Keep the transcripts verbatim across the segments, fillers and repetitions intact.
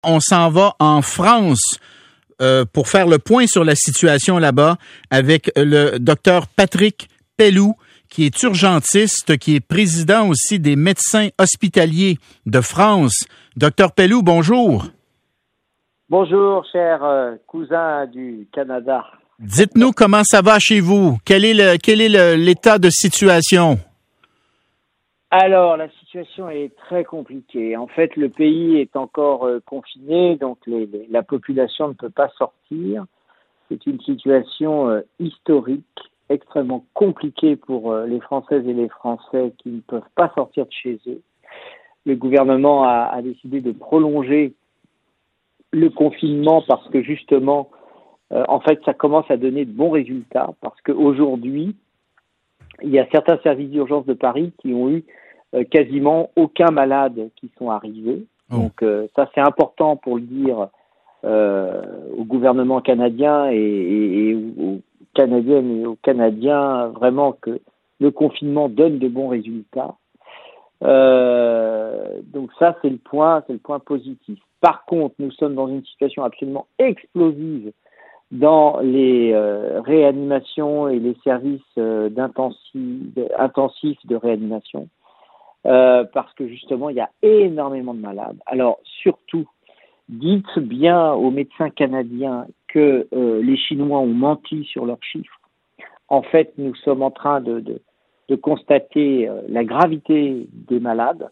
On s'en va en France euh, pour faire le point sur la situation là-bas avec le docteur Patrick Pelloux, qui est urgentiste, qui est président aussi des médecins hospitaliers de France. Docteur Pelloux, bonjour. Bonjour, cher euh, cousin du Canada. Dites-nous comment ça va chez vous. Quel est le, quel est le, l'état de situation? Alors, la situation est très compliquée. En fait, le pays est encore euh, confiné, donc les, les, la population ne peut pas sortir. C'est une situation euh, historique, extrêmement compliquée pour euh, les Françaises et les Français qui ne peuvent pas sortir de chez eux. Le gouvernement a, a décidé de prolonger le confinement parce que justement, euh, en fait, ça commence à donner de bons résultats parce qu'aujourd'hui, il y a certains services d'urgence de Paris qui ont eu euh, quasiment aucun malade qui sont arrivés. Oh. Donc euh, ça, c'est important pour le dire euh, au gouvernement canadien et, et, et aux Canadiennes et aux Canadiens, vraiment que le confinement donne de bons résultats. Euh, donc ça, c'est le point, c'est le point positif. Par contre, nous sommes dans une situation absolument explosive dans les euh, réanimations et les services euh, d'intensif, intensifs de réanimation, euh, parce que justement, il y a énormément de malades. Alors, surtout, dites bien aux médecins canadiens que euh, les Chinois ont menti sur leurs chiffres. En fait, nous sommes en train de, de, de constater euh, la gravité des malades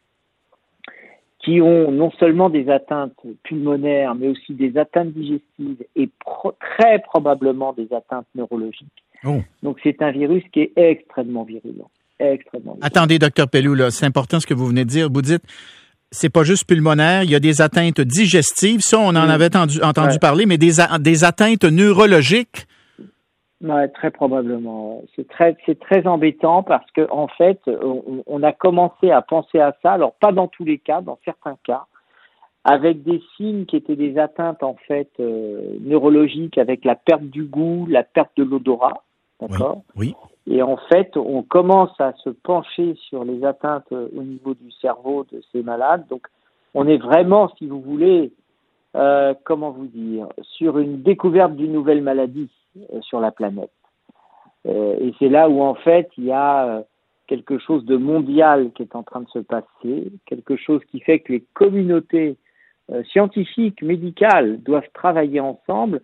qui ont non seulement des atteintes pulmonaires, mais aussi des atteintes digestives et pro- très probablement des atteintes neurologiques. Oh. Donc, c'est un virus qui est extrêmement virulent. Extrêmement virulent. Attendez, docteur Pelloux, là, c'est important ce que vous venez de dire. Vous dites, c'est pas juste pulmonaire, il y a des atteintes digestives. Ça, on en mmh. avait entendu, entendu ouais. parler, mais des, a- des atteintes neurologiques? Ouais, très probablement. C'est très, c'est très embêtant parce que en fait, on, on a commencé à penser à ça. Alors pas dans tous les cas, dans certains cas, avec des signes qui étaient des atteintes en fait euh, neurologiques, avec la perte du goût, la perte de l'odorat, d'accord. Oui. oui. Et en fait, on commence à se pencher sur les atteintes au niveau du cerveau de ces malades. Donc, on est vraiment, si vous voulez, euh, comment vous dire, sur une découverte d'une nouvelle maladie sur la planète. Euh, et c'est là où, en fait, il y a quelque chose de mondial qui est en train de se passer, quelque chose qui fait que les communautés euh, scientifiques, médicales, doivent travailler ensemble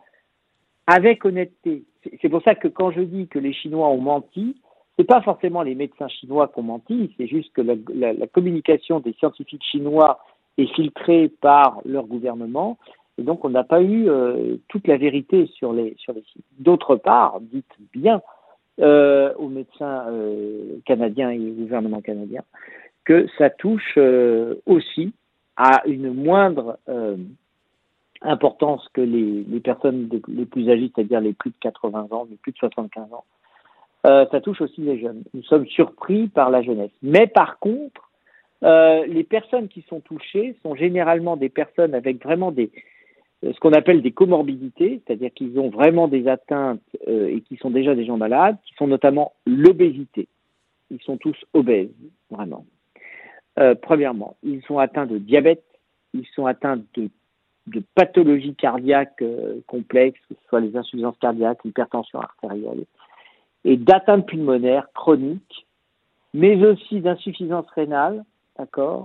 avec honnêteté. C'est, c'est pour ça que quand je dis que les Chinois ont menti, c'est pas forcément les médecins chinois qui ont menti, c'est juste que la, la, la communication des scientifiques chinois est filtrée par leur gouvernement. Et donc, on n'a pas eu euh, toute la vérité sur les sur les sites. D'autre part, dites bien euh, aux médecins euh, canadiens et au gouvernement canadien que ça touche euh, aussi à une moindre euh, importance que les, les personnes de, les plus âgées, c'est-à-dire les plus de quatre-vingts ans, les plus de soixante-quinze ans. Euh, ça touche aussi les jeunes. Nous sommes surpris par la jeunesse. Mais par contre, euh, les personnes qui sont touchées sont généralement des personnes avec vraiment des ce qu'on appelle des comorbidités, c'est-à-dire qu'ils ont vraiment des atteintes euh, et qui sont déjà des gens malades, qui sont notamment l'obésité. Ils sont tous obèses, vraiment. Euh, premièrement, ils sont atteints de diabète, ils sont atteints de, de pathologies cardiaques euh, complexes, que ce soit les insuffisances cardiaques, l'hypertension artérielle, et d'atteintes pulmonaires chroniques, mais aussi d'insuffisance rénale, d'accord,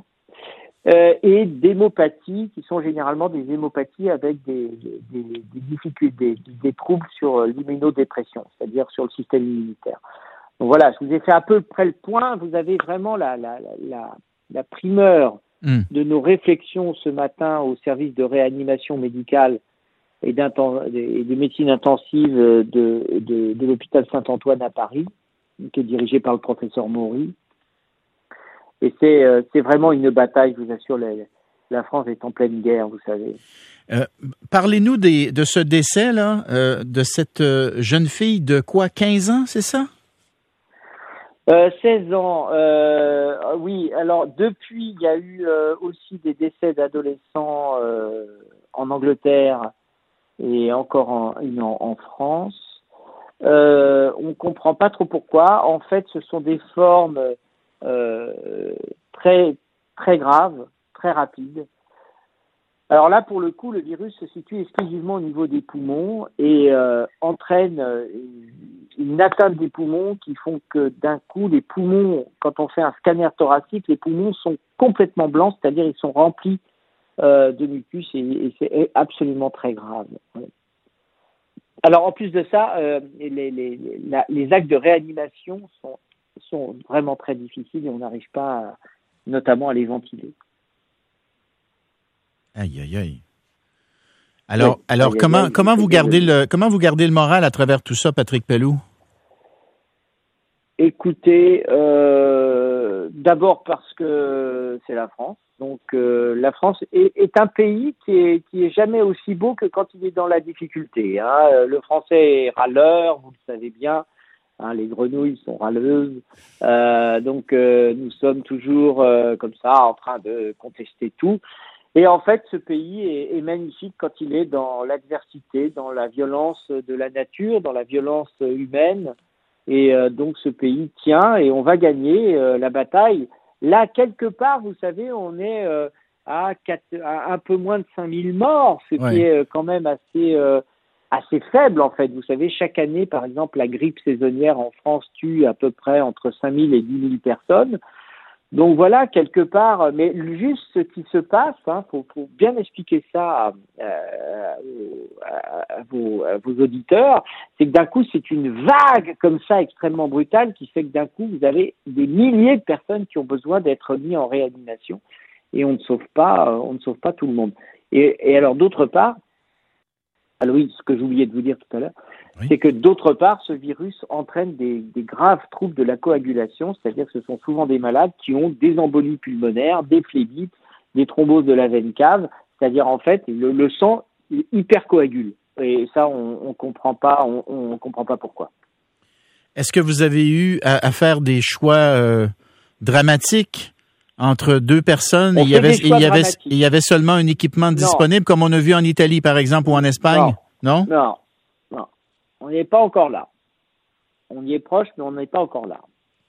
Euh, et d'hémopathie, qui sont généralement des hémopathies avec des, des, des difficultés, des, des troubles sur l'immunodépression, c'est-à-dire sur le système immunitaire. Donc voilà, je vous ai fait à peu près le point. Vous avez vraiment la, la, la, la primeur mmh. de nos réflexions ce matin au service de réanimation médicale et, et de médecine intensive de, de, de l'hôpital Saint-Antoine à Paris, qui est dirigé par le professeur Maury. Et c'est, euh, c'est vraiment une bataille, je vous assure, la, la France est en pleine guerre, vous savez. Euh, parlez-nous des, de ce décès-là, euh, de cette euh, jeune fille de quoi, quinze ans, c'est ça? Euh, seize ans, euh, oui. Alors, depuis, il y a eu euh, aussi des décès d'adolescents euh, en Angleterre et encore en, en, en France. Euh, on ne comprend pas trop pourquoi. En fait, ce sont des formes Euh, très très grave, très rapide, Alors là, pour le coup, le virus se situe exclusivement au niveau des poumons et euh, entraîne euh, une atteinte des poumons qui font que d'un coup, les poumons, quand on fait un scanner thoracique, les poumons sont complètement blancs, c'est-à-dire ils sont remplis euh, de mucus et, et c'est absolument très grave. Alors en plus de ça, euh, les, les, les, la, les actes de réanimation sont, sont vraiment très difficiles et on n'arrive pas à, notamment à les ventiler. Aïe, aïe, aïe. Alors, oui, alors aïe, comment, aïe, aïe, comment, aïe, vous aïe, gardez aïe. le, comment vous gardez le moral à travers tout ça, Patrick Pelloux? Écoutez, euh, d'abord parce que c'est la France. Donc euh, la France est, est un pays qui est, qui est jamais aussi beau que quand il est dans la difficulté. Hein. Le Français est râleur, vous le savez bien. Hein, les grenouilles sont râleuses. Euh, donc euh, nous sommes toujours euh, comme ça en train de contester tout. Et en fait, ce pays est, est magnifique quand il est dans l'adversité, dans la violence de la nature, dans la violence humaine. Et euh, donc, ce pays tient et on va gagner euh, la bataille. Là, quelque part, vous savez, on est euh, à, quatre, à un peu moins de cinq mille morts, ce Ouais. qui est euh, quand même assez, euh, assez faible, en fait. Vous savez, chaque année, par exemple, la grippe saisonnière en France tue à peu près entre cinq mille et dix mille personnes. Donc voilà, quelque part, mais juste ce qui se passe, il hein, faut, faut bien expliquer ça à, à, à, vos, à vos auditeurs, c'est que d'un coup, c'est une vague comme ça extrêmement brutale qui fait que d'un coup, vous avez des milliers de personnes qui ont besoin d'être mises en réanimation et on ne sauve pas, on ne sauve pas tout le monde. Et, et alors, d'autre part, alors oui, ce que j'oubliais de vous dire tout à l'heure, oui. c'est que d'autre part, ce virus entraîne des, des graves troubles de la coagulation, c'est-à-dire que ce sont souvent des malades qui ont des embolies pulmonaires, des phlébites, des thromboses de la veine cave, c'est-à-dire en fait le, le sang hypercoagule. Et ça, on ne comprend pas, on, on comprend pas pourquoi. Est-ce que vous avez eu à, à faire des choix euh, dramatiques entre deux personnes? Il y, avait, il, y avait, il y avait seulement un équipement non. disponible, comme on a vu en Italie, par exemple, ou en Espagne? Non, non, non. non. On n'est pas encore là. On y est proche, mais on n'est pas encore là.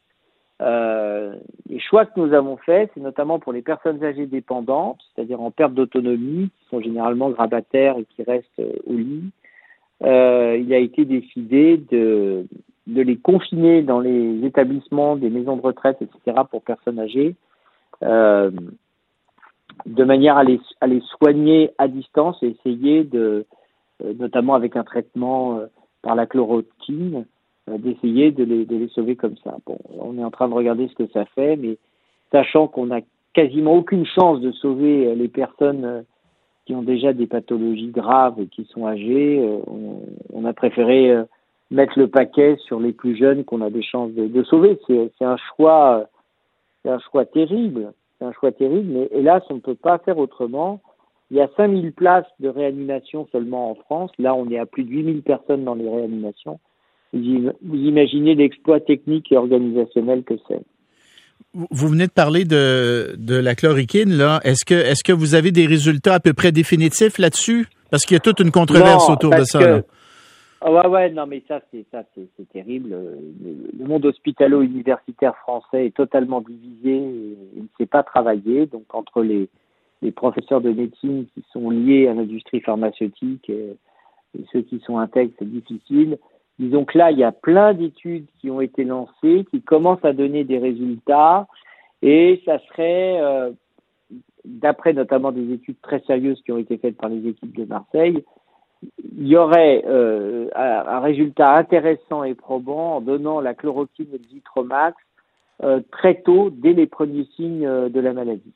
Euh, les choix que nous avons faits, c'est notamment pour les personnes âgées dépendantes, c'est-à-dire en perte d'autonomie, qui sont généralement grabataires et qui restent au lit. Euh, il a été décidé de, de les confiner dans les établissements, des maisons de retraite, et cetera, pour personnes âgées, Euh, de manière à les, à les soigner à distance et essayer de, euh, notamment avec un traitement euh, par la chloroquine, euh, d'essayer de les, de les sauver comme ça. Bon, on est en train de regarder ce que ça fait, mais sachant qu'on n'a quasiment aucune chance de sauver les personnes euh, qui ont déjà des pathologies graves et qui sont âgées, euh, on, on a préféré euh, mettre le paquet sur les plus jeunes qu'on a des chances de, de sauver. C'est, c'est un choix... Euh, C'est un choix terrible, c'est un choix terrible, mais hélas, on ne peut pas faire autrement. Il y a cinq mille places de réanimation seulement en France. Là, on est à plus de huit mille personnes dans les réanimations. Vous imaginez l'exploit technique et organisationnel que c'est. Vous venez de parler de, de la chloroquine, là. Est-ce que, est-ce que vous avez des résultats à peu près définitifs là-dessus? Parce qu'il y a toute une controverse non, autour de ça. Que... Là. Oh, ouais, ouais, non, mais ça, c'est ça, c'est, c'est terrible. Le, le monde hospitalo-universitaire français est totalement divisé. Et il ne sait pas travailler. Donc, entre les, les professeurs de médecine qui sont liés à l'industrie pharmaceutique et, et ceux qui sont intègres, c'est difficile. Disons que là, il y a plein d'études qui ont été lancées, qui commencent à donner des résultats. Et ça serait, euh, d'après notamment des études très sérieuses qui ont été faites par les équipes de Marseille, il y aurait euh, un résultat intéressant et probant en donnant la chloroquine et le Zitromax euh, très tôt, dès les premiers signes de la maladie.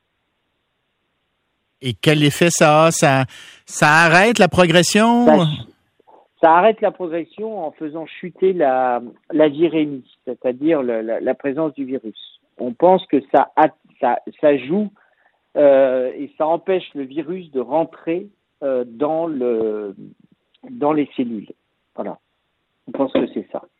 Et quel effet ça a? Ça, ça arrête la progression? Ça, ça arrête la progression en faisant chuter la, la virémie, c'est-à-dire la, la, la présence du virus. On pense que ça, ça, ça joue euh, et ça empêche le virus de rentrer Euh, dans le dans les cellules. Voilà. On pense que c'est ça.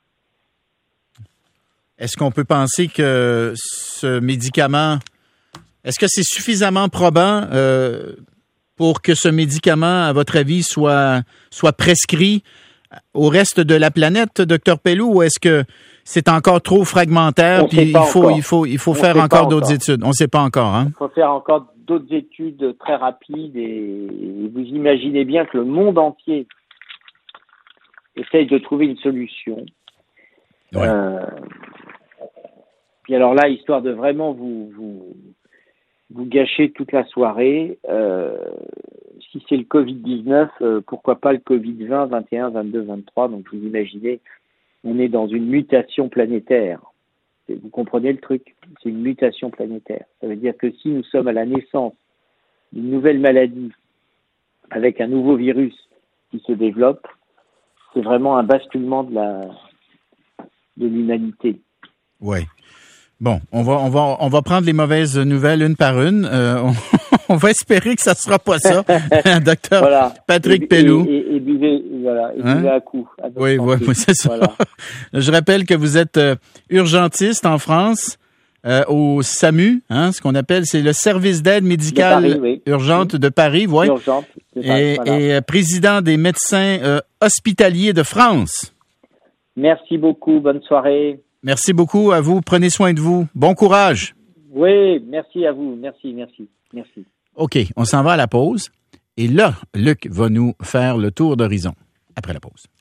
Est-ce qu'on peut penser que ce médicament, est-ce que c'est suffisamment probant euh, pour que ce médicament, à votre avis, soit soit prescrit au reste de la planète, docteur Pelloux, ou est-ce que c'est encore trop fragmentaire, On puis sait il pas faut, encore. il faut, il faut On faire sait pas encore d'autres encore. études. On ne sait pas encore, hein? Il faut faire encore d'autres études très rapides et vous imaginez bien que le monde entier essaye de trouver une solution. Ouais. Euh, puis alors là, histoire de vraiment vous, vous, vous gâcher toute la soirée, euh, si c'est le covid dix-neuf, euh, pourquoi pas le covid vingt, vingt et un, vingt-deux, vingt-trois. Donc vous imaginez, on est dans une mutation planétaire. Vous comprenez le truc? C'est une mutation planétaire. Ça veut dire que si nous sommes à la naissance d'une nouvelle maladie avec un nouveau virus qui se développe, c'est vraiment un basculement de la de l'humanité. Oui. Bon, on va on va on va prendre les mauvaises nouvelles une par une. Euh, on, on va espérer que ça sera pas ça, docteur Voilà. Patrick et, Pelloux. Et, et, et buvez, voilà, et Hein? buvez à coup. À Oui, oui, oui, c'est ça. Voilà. Je rappelle que vous êtes euh, urgentiste en France euh, au SAMU, hein, ce qu'on appelle, c'est le service d'aide médicale De Paris, oui. urgente de Paris, ouais. Urgente. c'est ça, Et, voilà. et euh, président des médecins euh, hospitaliers de France. Merci beaucoup. Bonne soirée. Merci beaucoup à vous. Prenez soin de vous. Bon courage. Oui, merci à vous. Merci, merci, merci. OK, on s'en va à la pause. Et là, Luc va nous faire le tour d'horizon après la pause.